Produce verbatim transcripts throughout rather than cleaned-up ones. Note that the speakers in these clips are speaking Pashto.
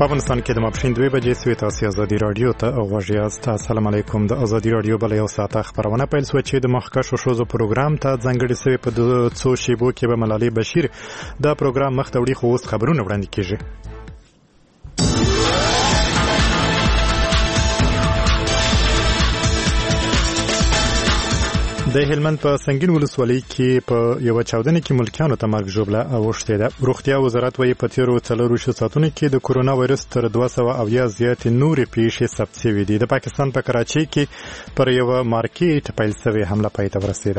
په افغانستان کې د ماپښین دوه بجې سوې تاسو ازادي رادیو ته غوږ یاست. السلام علیکم. د ازادي رادیو بل یو ساعته خبرونه پیل شوه چې د مخکښو ښځو پروګرام ته ځانګړې شوې. په څو شیبو کې به ملالۍ بشیر دا پروګرام مخ ته وړي، خو اوس خبرونه وړاندې کیږي. د هلمند په سنگین ولسوالۍ کې په یو چاودنه کې ملکیانو ته مرګ ژوبله اوښتې ده. روغتیا وزارت وايي په تیرو څلورو ساعتونو کې د کورونا وایرس تر دوه سوه اویا زیاتې نورې پیښې ثبت شوې دي. د پاکستان په کراچۍ کې پر یوه مارکېټ پیل شوې حمله پای ته ورسېده.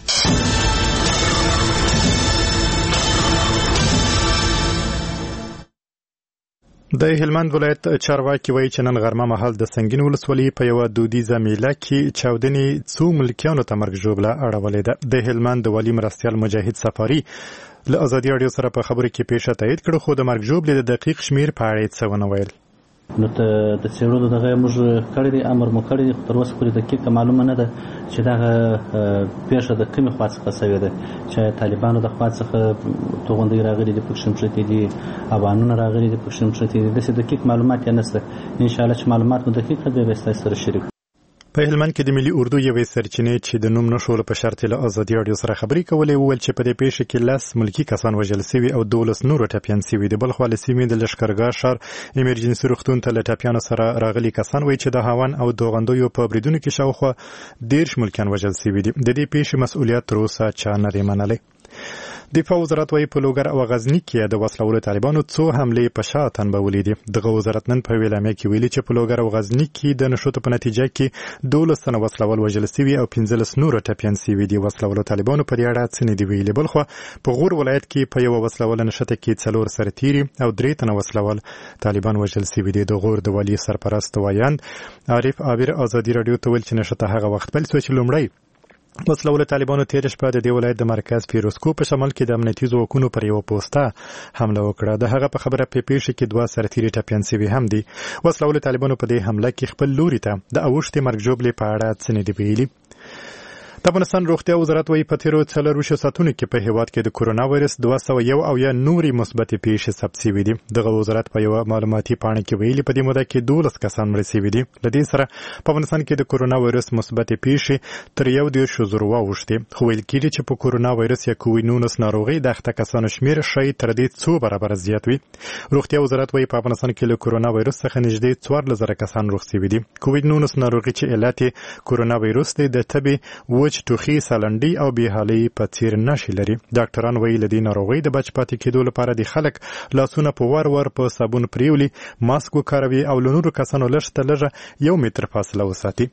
د هلمند ولایت چارواکي وایي چې نن غرمه مهال د سنگین ولسوالۍ په یوه دودیزه میله کې چاودنې څو ملکیانو ته مرګ ژوبله اړولې ده. د هلمند د والي مرستیال مجاهد سفاري له ازادي راډیو سره په خبرو کې پیښه تایید کړه، خو د مرګ ژوبلې د دقیق شمیر په اړه څه ونه ویل. نو ته د څېړلو دغه موږ کړی دی، امر مو کړی دی، خو تر اوسه پورې دقیقه معلومه نه ده چې دغه پیښه د کومې خوا څخه شوې ده، چې طالبانو د خوا څخه توغندۍ راغلي دي پکښې نښتي دي، افغانونه راغلي دي پکښې نښتي دي. داسې دقیق معلومات یې نشته. انشاءالله چې معلومات مو دقیق بیا به ستاسو سره شریک. په هلمند کې د ملي اردو یوې سرچینې چې د نوم نشو په شرط له ازادي راډیو سره خبرې کولې وویل چې په دې پیښه کې لس ملکی کسان وژل شوي او دولس نور ټپیان شوي دي. بل خوا له سیمې د لښکرګاه ښار ایمرجنسي روغتون ته له ټپیانو سره راغلي کسان وایي چې د هاون او توغندیو په بریدونو کې شاوخوا دېرش ملکیان وژل شوي دي. د دې پیښې مسؤلیت تر اوسه چا نه دی منلی. دفاع وزارت وايي په لوګر او غزني کې د وسلوالو طالبانو څو حملې په شا تنبولې دي. دغه وزارت نن په ویلامه کې ویلي چې په لوګر او غزني کې د نشوتو په نتیجه کې دولس تنه وسلوال وژل شوي او پنځلس نور ټپیان شوي دي. وسلوالو طالبانو په دې اړه څه نه دي ویلي. بل خو په غور ولایت کې په یو وسلوال نشته کې څلور سرتیري او درې تنه وسلوال طالبان وژل شوي دي. د غور د والي سرپرست وایاند عارف عابر ازادي راډیو ته ویل چې نشته هغه وخت بل څه چې لومړی وسلوال طالبانو تیر شپه د دې ولایت د مرکز فیروزکو په شمال کې د امنیتي ځواکونو پر یو پوسټه حمله وکړه. د هغه په خبره په پیښه کې دوه سرتیري ټپیان شوي هم دي. وسلوال طالبانو په دې حمله کې خپل لوري ته د اوښتې مرګ ژوبلې په اړه څه نه دي ویلي. د افغانستان روغتیا وزارت وايي په تیرو څلورو ساعتونو کې په هیواد کې د کورونا وایرس دوه سوه یو اویا نورې مثبتې پیښې ثبت شوي دي. دغه وزارت په یوه معلوماتي پاڼه کې ویلي په دې موده کې دولس کسان مړه شوي دي. له دې سره په افغانستان کې د کورونا وایرس مثبتې پیښې تر یو دېرشو زرو واوښتې. خو ویل کېږي چې په کورونا وایرس یا کووډ نولس ناروغۍ د اخته کسانو شمېر ښایي تر دې څو برابره زیات وي. روغتیا وزارت وايي په افغانستان کې له کورونا وایرس څخه نږدې څوارلس زره کسان روغ شوي دي. کووډ نولس ناروغي چې علت یې کورونا وایرس دی د تبې، وچ ټوخي، سالنډۍ او بېحالۍ په څیر نښې لري. ډاکټران وایي له دې ناروغۍ د بچ پاتې کېدو لپاره د خلک لاسونه په وار وار په صابون پریولي، ماسک وکاروي او له نورو کسانو لږ تر لږه یو متر فاصله وساتي.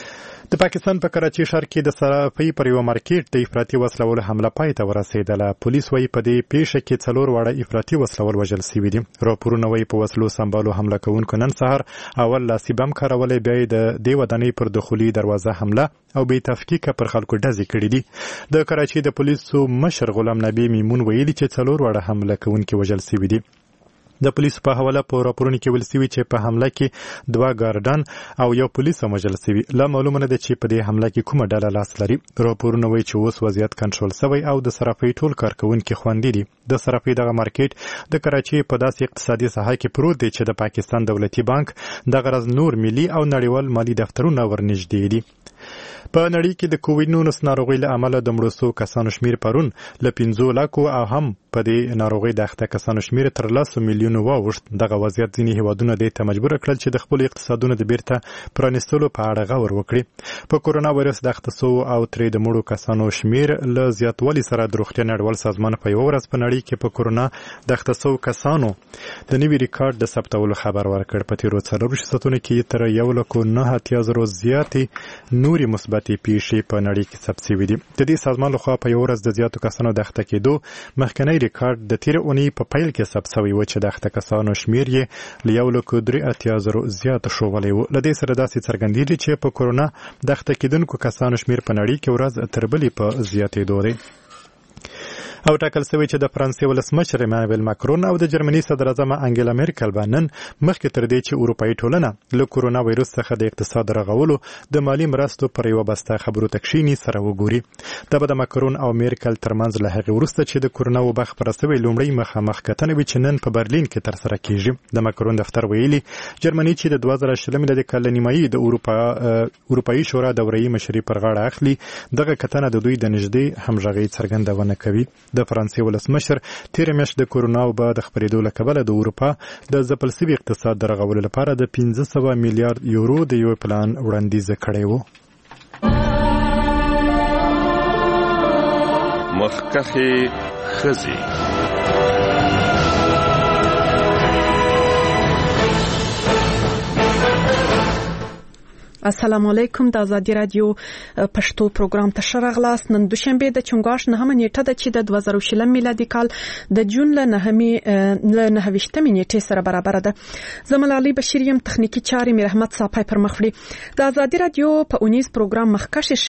د پاکستان په کراچۍ ښار کې د صرافۍ پر یوه مارکېټ د افراطي وسلوالو حمله پای ته ورسېدله. پولیس وايي په دې پیښه کې څلور واړه افراطي وسلوال وژل شوي دي. راپورونه وايي په وسلو سمبالو حمله کوونکو نن سهار اول لاسي بم کارولی، بیا یې د دې ودانۍ پر دخولي دروازه حمله او بې تفکیکه پر خلکو ډزې کړي دي. د کراچۍ د پولیسو مشر غلام نبی میمون ویلي چې څلور واړه حمله کوونکي وژل شوي دي. د پولیسو په حواله په راپورونو کې ویل شوي چې په حمله کې دوه ګارډان او یو پولیس هم وژل شوي. لا معلومه نه ده چې په دې حمله کې کومه ډله لاس لري. راپورونه وایي چې اوس وضعیت کنټرول شوی او د صرافۍ ټول کارکوونکي خوندي دي. د صرافۍ دغه مارکېټ د کراچۍ په داسې اقتصادي ساحه کې پروت دی چې د پاکستان دولتي بانک د غرض نور ملي او نړیوال مالي دفترونه ورنږدې دي. په نړۍ کې د کووډ نولس ناروغۍ له امله د مړو شوو کسانو شمېر پرون له پنځو لکو او هم په دې ناروغۍ د اخته کسانو شمېر تر لسو میلیونو واوښت. دغه وضعیت ځینې هیوادونه دې ته مجبور کړل چې د خپلو اقتصادونو د بیرته پرانیستلو په اړه غور وکړي. په کورونا وایرس د اخته شوو او ترې د مړو کسانو شمېر له زیاتوالي سره د روغتیا نړیوال سازمان په یوه ورځ په نړۍ کې په کورونا د اخته شوو کسانو د نوي ریکارډ د ثبتولو خبر ورکړ. په تېرو څلورو ساعتونو کې تر یو لکو نه اتیا زرو زیاتې نورې مثبتې پیښې په نړۍ کې ثبت شوي دي. د دې سازمان لخوا په یوه ورځ د زیاتو کسانو د اخته کېدو مخکنی ریکارډ د تېرې اونۍ په پیل کې ثبت شوی و چې د اخته کسانو شمېر یې له یو لکو درې اتیا زرو زیات ښوولی و. له دې سره داسې څرګندېږي چې په کورونا د اخته کېدونکو کسانو شمېر په نړۍ کې ورځ تر بلې په زیاتېدو دی. او ټاکل شوی چې د فرانسې ولسمشر ایمانویل ماکرون او د جرمني صدر اعظم انګلا میرکل به نن مخکې تر دې چې اروپایي ټولنه له کورونا وایرس څخه د اقتصاد رغولو د مالی مرستو پر یوه بسته خبرو ته کښیني سره وګوري. دا به د ماکرون او میرکل ترمنځ له هغې وروسته چې د کورونا وبا خپره شوې لومړۍ مخامخ کتنه وي چې نن په برلین کې ترسره کیږي. د ماکرون دفتر ویلي جرمني چې د دوه زره شلم میلادي کال نیمایي د اروپا اروپایي شورا دوره‌یي مشري پر غاړه اخلي، دغه کتنه د دوی د نږدې همغږۍ څرګندونه کوي. د فرانسې ولسمشر تېره میاشت د کورونا وبا د خپرېدو له کبله د اروپا د ځپل شوي اقتصاد د رغولو لپاره د پنځه سوه میلیارډ یورو د یو پلان وړاندیز کړی و. مخکخې ښځې السلام علیکم. د ازادي رادیو پښتو پروګرام ته ښه راغلاست. نن دوشنبه د چنګاښ نهمه نیټه ده چې د دوه زره شلم میلادي کال د جون له نهمې له نهه ویشتمې نیټې سره برابر ده. زمل علي بشیر یم، تخنیکی چارې مې رحمت صاحب پر مخ وړي. د ازادي رادیو په اونیز پروګرام مخکښ